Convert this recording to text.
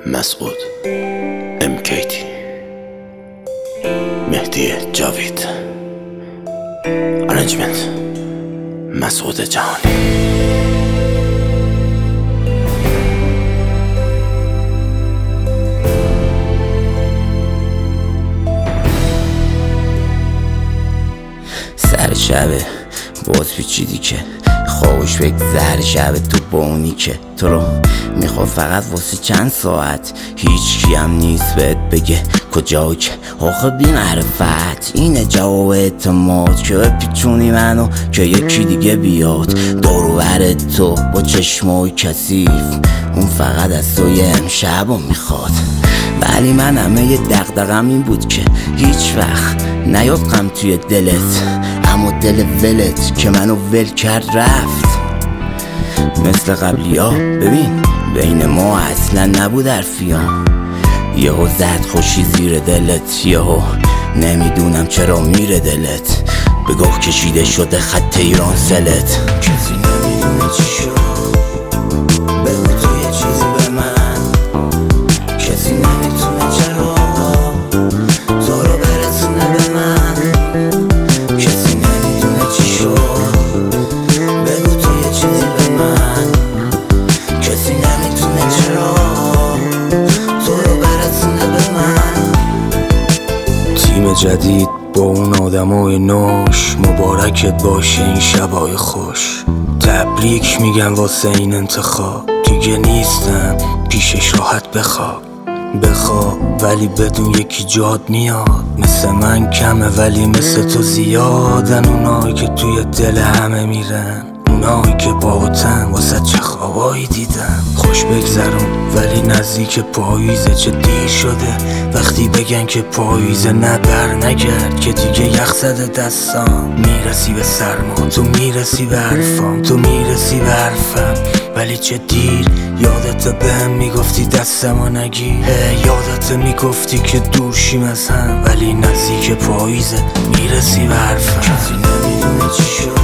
مسعود MKT مهدی جاوید ارنجمنت مسعود جهانی. سر شبه باز پیچیدی که خوش بگذر شب تو بونی که تو رو میخواد فقط واسه چند ساعت، هیچ کی هم نیست بهت بگه کجا که آخه بی معرفت اینه جواب اعتماد که بپیچونی منو که یکی دیگه بیاد دورو بر تو با چشمای کثیف. اون فقط از تو یه امشبو میخواد، ولی من همه یه دغدغه‌م این بود که هیچ وقت نیاد غم توی دلت، اما دل ولت که منو ول کرد رفت. مثل قبلی ها ببین بین ما اصلا نبود حرفیام، یهو زد خوشی زیر دلت، یهو نمیدونم چرا میره دلت، به گاه کشیده شده خط ایران سلت. کسی نمیدونه چی شد، بگو تو یه چیزی به من، کسی نمیتونه چرا تو رو برسونه به من، کسی نمیدونه چی شد، بگو تو یه چیزی به من، کسی نمیتونه چرا تو رو برسونه به من. تیم جدید با اون آدمای نوش، مبارکت باشه این شبای خوش. تبریک میگم واسه این انتخاب، دیگه نیستم پیشش راحت بخواب ولی بدون یکی جاد میاد. مثل من کمه ولی مثل تو زیادن، اونایی که توی دل همه میرن، اونایی که باهاتن واسه چه خوابایی دیدن. خوش بگذرون ولی نزدیک پاییزه، چه دیر شده وقتی بگن که پاییزه، نه بر نگرد که دیگه یخ زده دستام. میرسی به سرما تو میرسی به حرفام، تو میرسی به حرفم، ولی چه دیر. یادت بهم میگفتی دستمو نگی، یادت میگفتی که دور شیم از هم، ولی نزدیک پاییزه میرسی به حرفم. کسی نمیدونه چی شد،